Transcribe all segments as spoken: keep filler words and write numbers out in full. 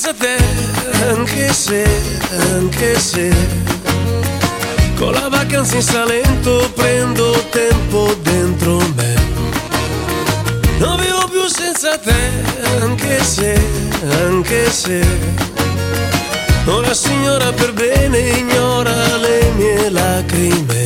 senza te, anche se, anche se con la vacanza in Salento prendo tempo dentro me. Non vivo più senza te, anche se, anche se una signora per bene ignora le mie lacrime.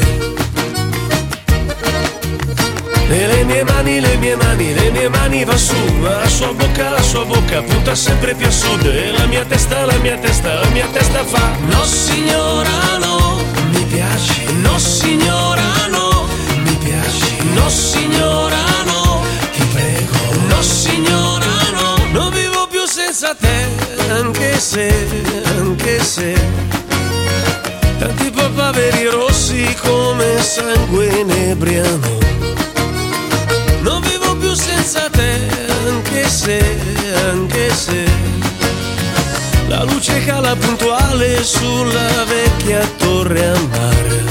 E le mie mani, le mie mani, le mie mani va su, ma la sua bocca, la sua bocca punta sempre più a sud. E la mia testa, la mia testa, la mia testa fa no signora no, mi piaci, no signora no, mi piaci, no signora no, ti prego, no signora no. Non vivo più senza te, anche se, anche se tanti papaveri rossi come sangue inebriano. Non vivo più senza te, anche se, anche se la luce cala puntuale sulla vecchia torre a mare.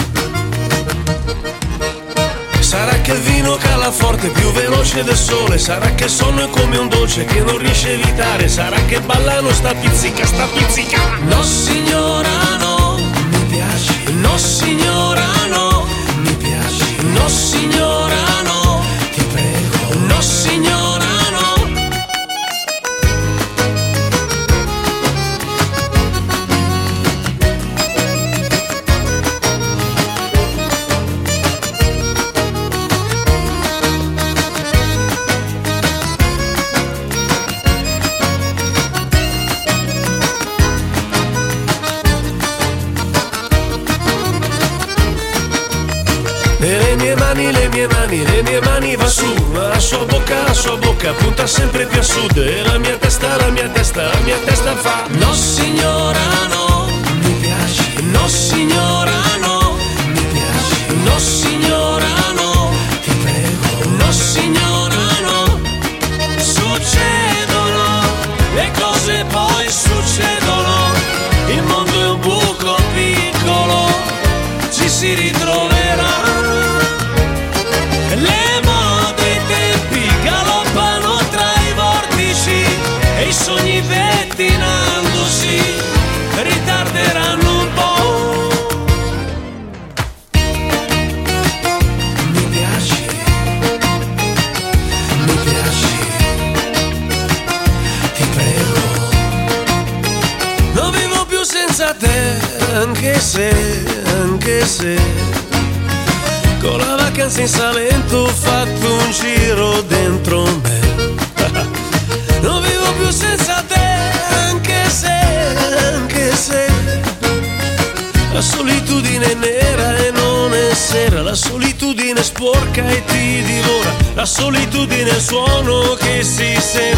Sarà che il vino cala forte più veloce del sole, sarà che il sonno è come un dolce che non riesce a evitare, sarà che ballano sta pizzica, sta pizzica. No signora no, mi piaci, no signora no, mi piaci, no signora no, ti prego, no signora no. E le mie mani, le mie mani, le mie mani va su, ma la sua bocca, la sua bocca punta sempre più a sud. E la mia testa, la mia testa, la mia testa fa no signora no, mi piaci, no signora no, mi piaci, no signora no, ti prego, no signora no. Succedono le cose, poi succedono, il mondo è un buco piccolo, ci si ritroverà. Le mode e i tempi galoppano tra i vortici e i sogni pettinandosi ritarderanno un po'. Mi piaci, mi piaci, ti prego. Non vivo più senza te, anche se, anche se con la vacanza in Salento ho fatto un giro dentro me. Non vivo più senza te, anche se, anche se la solitudine è nera e non è sera, la solitudine è sporca e ti divora, la solitudine è il suono che si sente